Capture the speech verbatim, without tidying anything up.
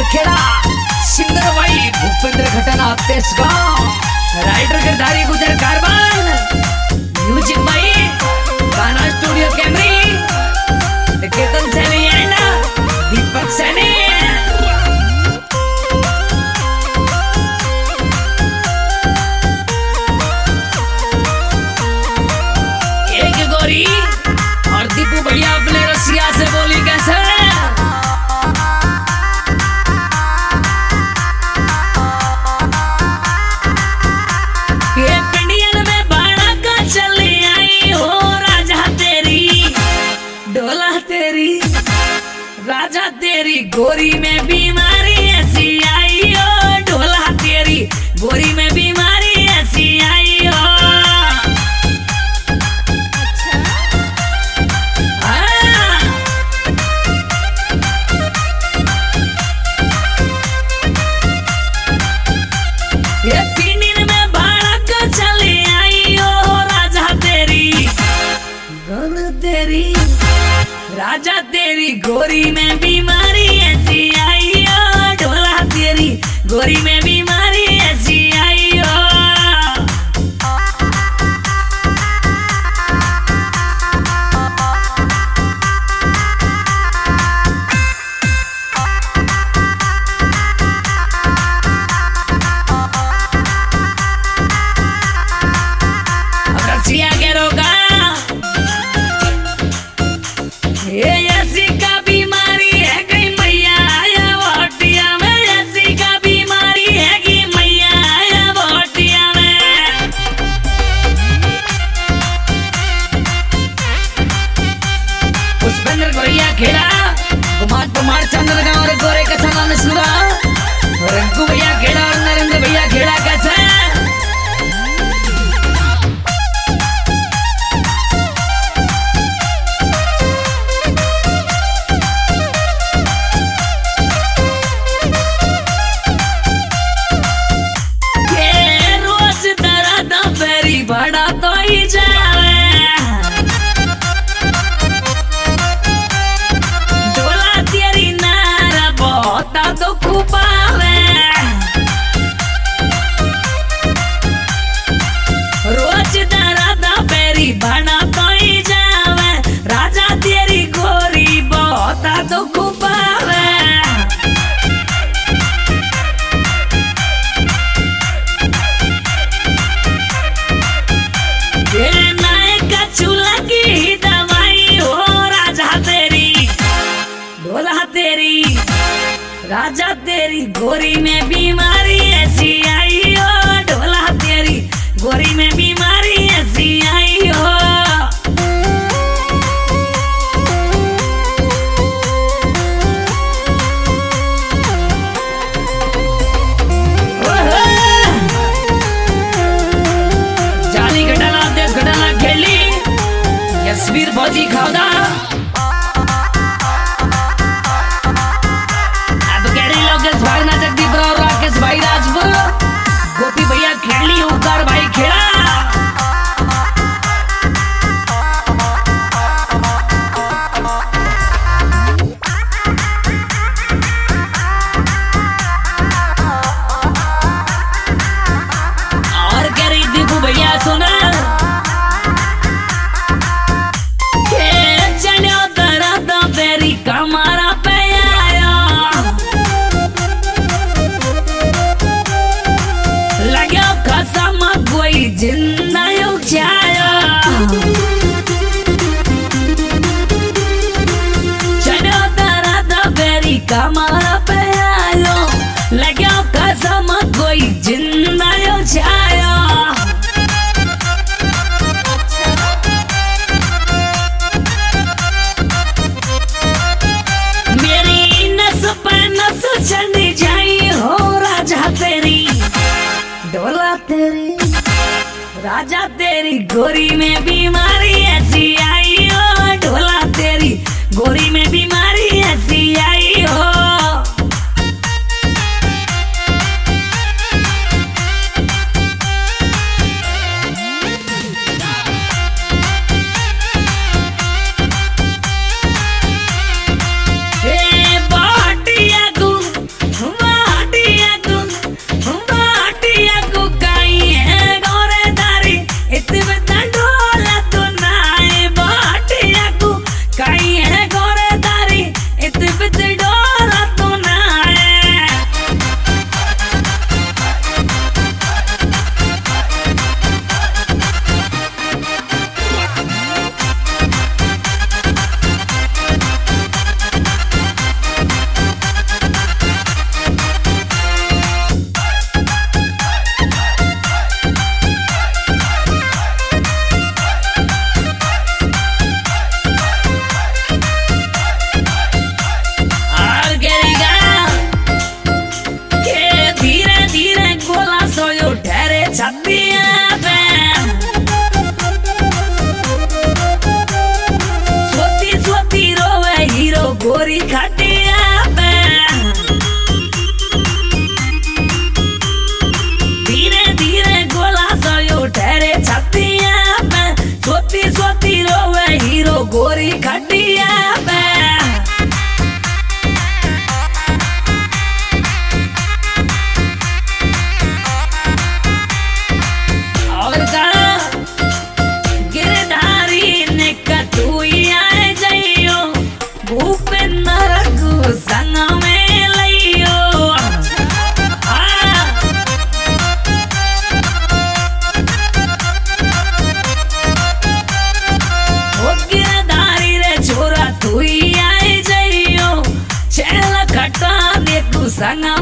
Kheda singer भाई भूपेंद्र खटना तेज गांव writer Girdhari गुजर कारबान म्यूजिक भाई गाना studio camera Ketan Saini and Deepak Saini एक गोरी और दीपू भैया अपने रसिया से बोली कैसे राजा तेरी गोरी में बीमारी ऐसी आई हो ढोला तेरी गोरी में बीमारी ऐसी आई हो अच्छा हाँ। ये तीन में भड़क चली आई हो राजा तेरी गोरी तेरी राजा तेरी गोरी में बीमारी ऐसी आई हो ढोला तेरी गोरी में बीमारी ऐसी आई हो अब रसिया के रोका ये ऐसी का बीमारी है कि मैया आया वोटिया में ऐसी का बीमारी है कि मैया आया वोटिया में पुष्पेंद्र गोरिया खेड़ा कुमार कुमार चंद्र गांव रे गोरे का सलाम सुना रंगू भैया खेड़ा और नरेंद्र भैया खेड़ा कैसे बड़ा तो ही जावे ढोला तेरी नारा बहुत दुख पावे रोज दर्द पेरी बड़ा तो ही जावे राजा तेरी गोरी बहुत दुख पावे राजा तेरी गोरी में बीमारी ऐसी आई हो ढोला तेरी गोरी में बीमारी ऐसी आई हो जाली घटाना देश घटाना खेली यशवीर भौजी खावदा भागना जगदीप राव राकेश भाई राजपुर गोपी भैया खेली उकार भाई खेड़ा और कह रही दीपू भैया सुना कमारा पे आया लगे कसम कोई जिंदा उठाया चलो तेरा दबेरी कमारा पे आया लगे कसम कोई जिंदा उठाया चली जाई हो राजा तेरी ढोला तेरी राजा तेरी गोरी में बीमारी ऐसी आई हो ढोला तेरी गोरी में बीमारी ऐसी आई हो संगा